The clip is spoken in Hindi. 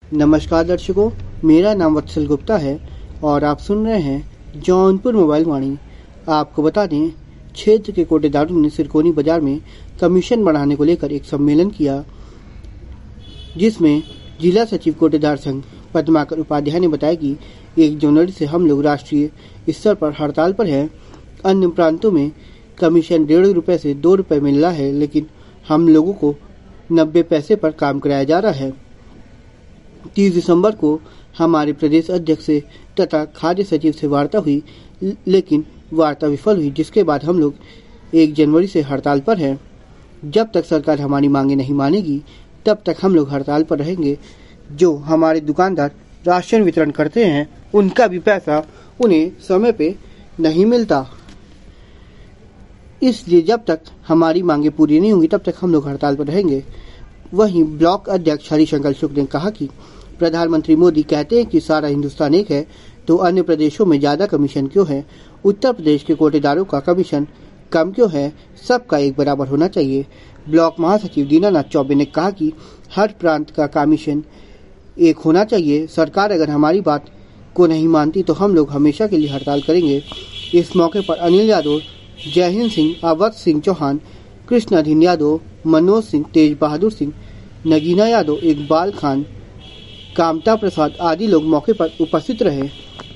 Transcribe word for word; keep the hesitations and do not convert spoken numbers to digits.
नमस्कार दर्शकों, मेरा नाम वत्सल गुप्ता है और आप सुन रहे हैं जौनपुर मोबाइल वाणी। आपको बता दें, क्षेत्र के कोटेदारों ने सिरकोनी बाजार में कमीशन बढ़ाने को लेकर एक सम्मेलन किया, जिसमें जिला सचिव कोटेदार संघ पद्माकर उपाध्याय ने बताया कि एक जनवरी से हम लोग राष्ट्रीय स्तर पर हड़ताल पर हैं। अन्य प्रांतों में कमीशन डेढ़ रुपए से दो रुपए मिल रहा है, लेकिन हम लोगों को नब्बे पैसे पर काम कराया जा रहा है। तीस दिसंबर को हमारे प्रदेश अध्यक्ष से तथा खाद्य सचिव से वार्ता हुई, लेकिन वार्ता विफल हुई, जिसके बाद हम लोग एक जनवरी से हड़ताल पर हैं। जब तक सरकार हमारी मांगे नहीं मानेगी, तब तक हम लोग हड़ताल पर रहेंगे। जो हमारे दुकानदार राशन वितरण करते हैं, उनका भी पैसा उन्हें समय पे नहीं मिलता। इसलिए जब तक हमारी मांगे पूरी नहीं होंगी, तब तक हम लोग हड़ताल पर रहेंगे। वहीं ब्लॉक अध्यक्ष हरिशंकर शुक्ल ने कहा कि प्रधानमंत्री मोदी कहते हैं कि सारा हिंदुस्तान एक है, तो अन्य प्रदेशों में ज्यादा कमीशन क्यों है? उत्तर प्रदेश के कोटेदारों का कमीशन कम क्यों है? सबका एक बराबर होना चाहिए। ब्लॉक महासचिव दीनानाथ चौबे ने कहा कि हर प्रांत का कमीशन एक होना चाहिए। सरकार अगर हमारी बात को नहीं मानती तो हम लोग हमेशा के लिए हड़ताल करेंगे। इस मौके पर अनिल यादव, जय हिंद सिंह, अवध सिंह चौहान, कृष्ण अधीन यादव, मनोज सिंह, तेज बहादुर सिंह, नगीना यादव, इकबाल खान, कामता प्रसाद आदि लोग मौके पर उपस्थित रहे।